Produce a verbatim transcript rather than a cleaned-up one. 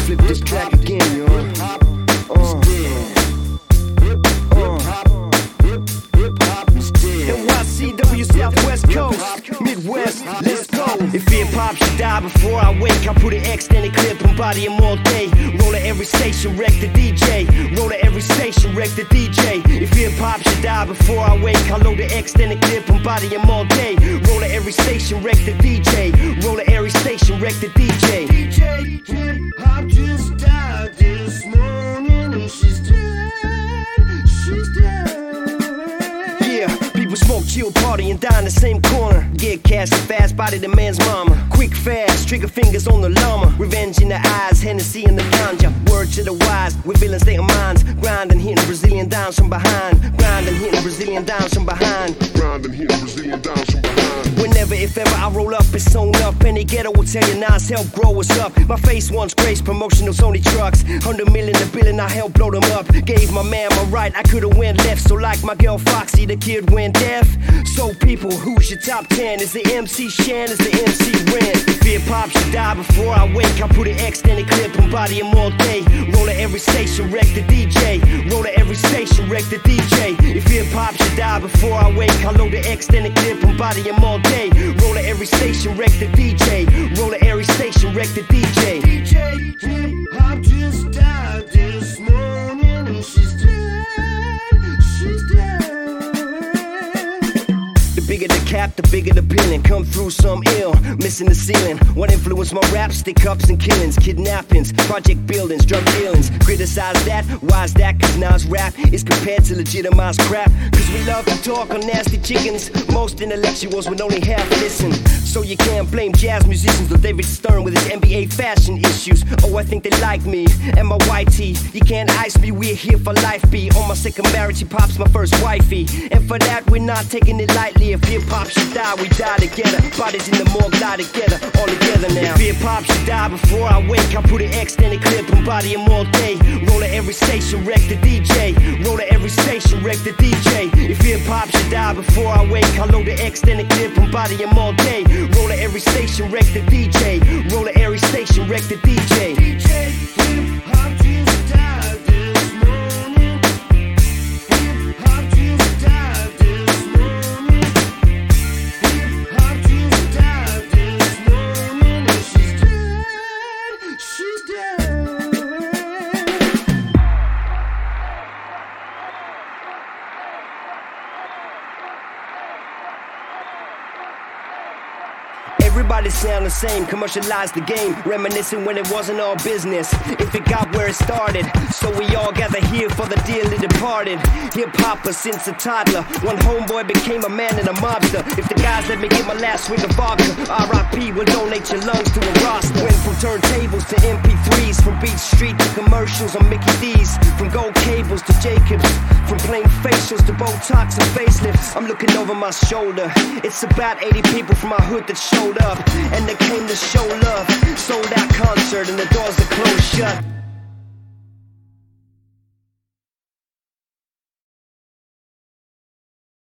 flip this track again, yo. Uh. N Y C W Southwest Coast, Midwest, let's go. If hip-hop should die before I wake, I put an extended clip and body him all day. Roll at every station, wreck the D J. Roll at every station, wreck the D J. If hip-hop should die before I wake, I load the extended clip and body him all day. Roll at every station, wreck the D J. Roll at every station, wreck the D J. D J, hip-hop just died this morning and she's dead, she's dead. People smoke, chill, party, and die in the same corner. Get cash and fast, body the man's mama. Quick, fast, trigger fingers on the llama. Revenge in the eyes, Hennessy in the ganja. Word to the wise, with villains state of minds. Grind and hitting Brazilian downs from behind. Grind and hitting Brazilian downs from behind. Grind and hitting Brazilian downs from behind. Whenever, if ever I roll up, it's sewn up. Any ghetto will tell you Nas help grow us up. My face once graced promotional Sony trucks. Hundred million a billion, I helped blow them up. Gave my man my right, I could've went left. So like my girl Foxy, the kid went deaf. So people, who's your top ten? Is the M C Shan? Is the M C Ren? If hip-hop should die before I wake, I put an extended clip and body him all day. Roll at every station, wreck the D J. Roll at every station, wreck the D J. If hip-hop should die before I wake, I load the extended clip and body him all day. Roll at every station, wreck the D J. Roll at every station, wreck the D J. D J, hip-hop just died this morning and she's dead, she's dead. The bigger the cap, the bigger the billing. Come through some ill, missing the ceiling. What influenced my rap? Stick-ups and killings, kidnappings, project buildings, drug dealings. Criticize that, why's that? Cause Nas rap is compared to legitimized crap. Cause we love to talk on nasty chickens. Most intellectuals would only half listen. So you can't blame jazz musicians or David Stern with his N B A fashion issues. Oh, I think they like me and my white tee. You can't ice me, we're here for life, B. On my second marriage, she pops my first wifey. And for that, we're not taking it lightly. If hip-hop should die, we die together. Bodies in the morgue lie together, all together now. If hip-hop should die before I wake, I put an extended clip and body him all day. Roll at every station, wreck the D J. Roll at every station, wreck the D J. If hip-hop should die before I wake, I load the extended clip and body him all day. Roll at every station, wreck the D J. Roll at every station, wreck the D J. D J, hip-hop just died this morning. Hip-hop just died this morning. Hip-hop just died this morning and she's dead, she's dead. Everybody sound the same, commercialize the game, reminiscing when it wasn't all business. If it got where it started, so we all gather here for the dearly departed. Hip-hopper since a toddler, one homeboy became a man and a mobster. If the guys let me get my last swig of vodka, R I P will donate your lungs to a roster. Went from turntables to M P threes, from Beach Street to commercials on Mickey D's, from gold cables to Jacobs, from plain facials to Botox and facelifts. I'm looking over my shoulder, it's about eighty people from my hood that showed up, and they came to show love. Sold out concert and the doors are closed shut.